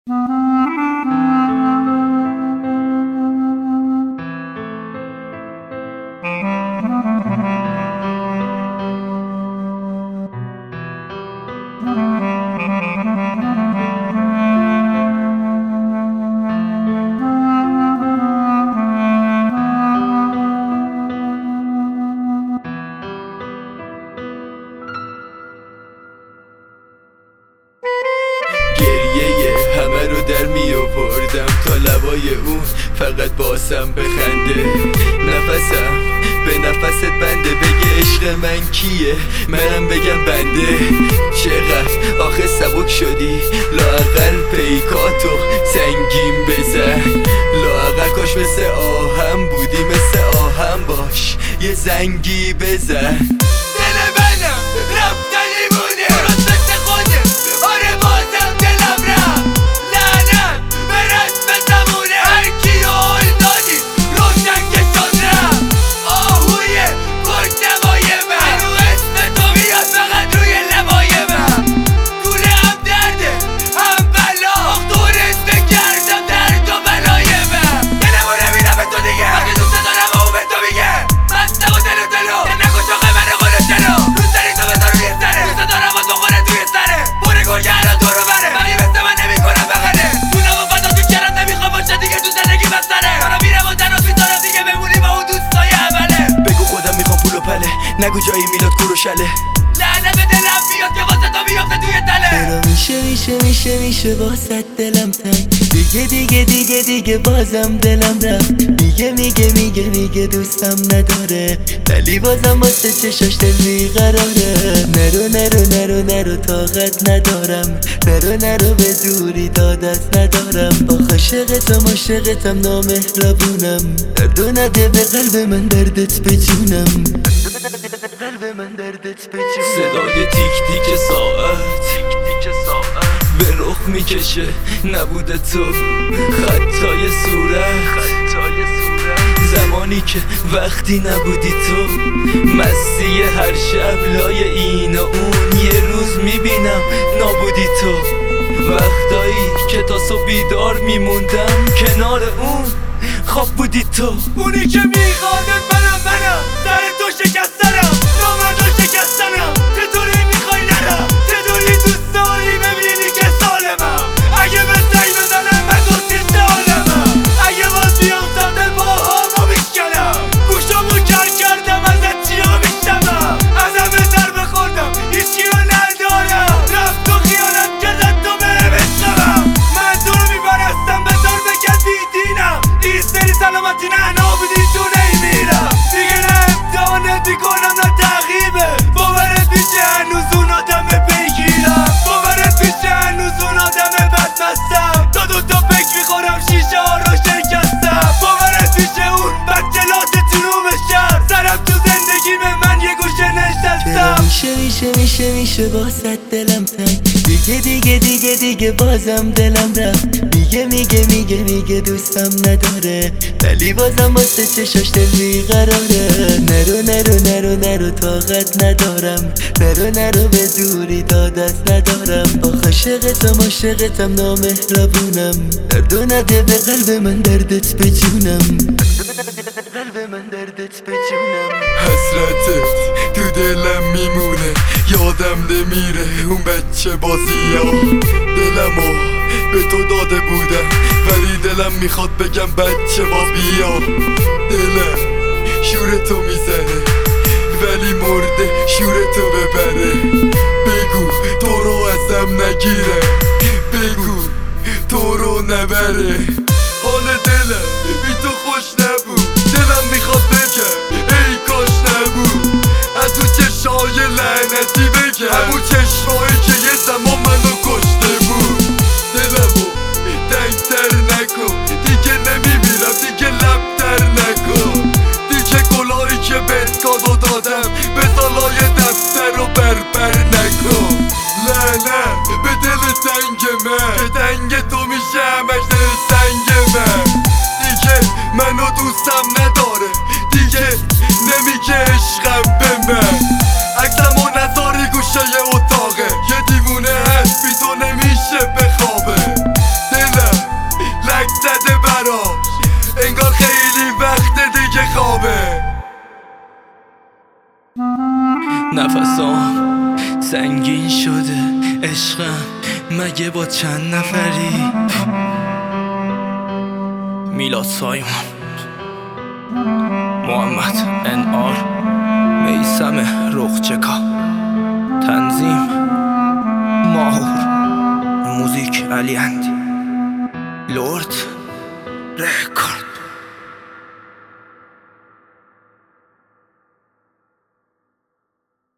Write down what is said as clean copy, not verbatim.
گریه همه رو در می آوردم تا لبای اون فقط باسم بخنده. نفسم به نفست بنده، بگه عشق من کیه منم بگم بنده. چقدر آخه سبک شدی، لااقل پیکاتو سنگین بزن. لااقل کاش مثل آهم بودی، مثل آهم باش یه زنگی بزن. دل منم رفتنی مونه راست خودم، آره بازم دلم رفت. لعنت به رسم زمونه، هرکی رو حال دادی روشن کشان رفت. آهوی پرنمای من رو اسم تو میاد فقط روی لبای من. کوله هم درده هم بلا، دور اسم کردم درد و بلای من. دلمو نمیدم به تو دیگه، وقتی دوست دارم و اون به تو میگه مستم و دل و دلو. دل نکش آقه من قول جلو، روز داری تو بذار روی سره. دوست دارم و تو خوره توی سره، پوره گرگه الان تو رو بره. ولی مثل من نمیکنم بغله، دونم و فدا تو کرم نمیخوام باشه دیگه تو زندگی بستره. دارم میرم و تنها میذارم دیگه بمونی با اون دوستای اوله. بگو خودم میخوام پول و پله، نگو جایی میلاد کور و شله. لعنت به دلم بیاد که واسه تو بیافته توی تله. چرا میشه واسه دلم تنگ، دیگه بازم دلم رفت. میگه دوستم نداره، ولی بازم واسه چشاش دل بیقراره. نرو طاقت ندارم، نرو به زوری دادت ندارم. با عاشقتم نامهربونم، دردو نده به قلب من دردت بجونم. صدای تیک تیک ساعت به رخ میکشه نبوده تو، خطای صورت زمانی که وقتی نبودی تو. مستی هر شب لای این و اون، یه روز میبینم نابودی تو. وقتایی که تا صبح بیدار میموندم کنار اون، خواب بودی تو. اونی که میخوادت منم سر تو شکستنم، نامردا شکستنم. چطوری میخوای نرم، چطوری دوست داری ببینی که سالمم. اگه به سعی بزنم من گفتی سالمم، اگه باز بیافتم دل باهامو میشکنم. گوشامو کر کردم ازت چیا میشنوم، از همه در بخوردم هیچی رو ندارم. رفت و خیانت کردن تو بهم بشنوم. من تو رو میپرستم بذار بکردی دینم، این سری سلامتی نه نابودی تو نمیرم. دیگه نه امتحانت میکنم نه تغییبه، باورت میشه هنوز اون آدم بگیرم. باورت میشه هنوز اون آدم بدمستم، تا دوتا پک میخورم شیشه ها رو شکستم. باورت میشه اون بچلات جنوب شهر، سرم تو زندگی به من یه گوشه نشستم. میشه واسه دلم تنگ، دیگه بازم دلم رفت. میگه دوستم نداره، ولی بازم واسه چشاش دل بیقراره. نرو طاقت ندارم، نرو به دوری دادت ندارم. با عاشقتم نامهربونم، دردو نده به قلب من دردت بجونم. حسرتت تو دلم میمونه، یادم نمیره اون بچه بازی ها. دلمو به تو داده بودم، ولی دلم میخواد بگم بچه باز بیا. دلم شورتو میزنه، ولی مرده شورتو ببره. بگو تو رو ازم نگیره، بگو تو رو نبره. حال دلم بی تو خوش نبود، دلم میخواد بگم ای کاش نبود. از اون چشای لعنتی بگم، همون چشمایی که یه زمان منو کشته بود. دلمو تنگتر نکن، دیگه نمیمیرم، دیگه لبتر نکن. دیگه گلایی که بهت کادو دادم به سالای دفتر رو بربر نکن. لعنت به دل تنگ من که تنگ تو میشه همش دل سنگ من. دیگه منو دوستم نداره، دیگه نمیگه عشقم به من. عکسمو نذاری گوشه اتاقه، یه نفسام سنگین شده، عشقم مگه با چند نفری؟ میلاد سایمون، محمد NR، میثم رخچکا، تنظیم ماهور، موزیک علی اندی، لورد رکورد.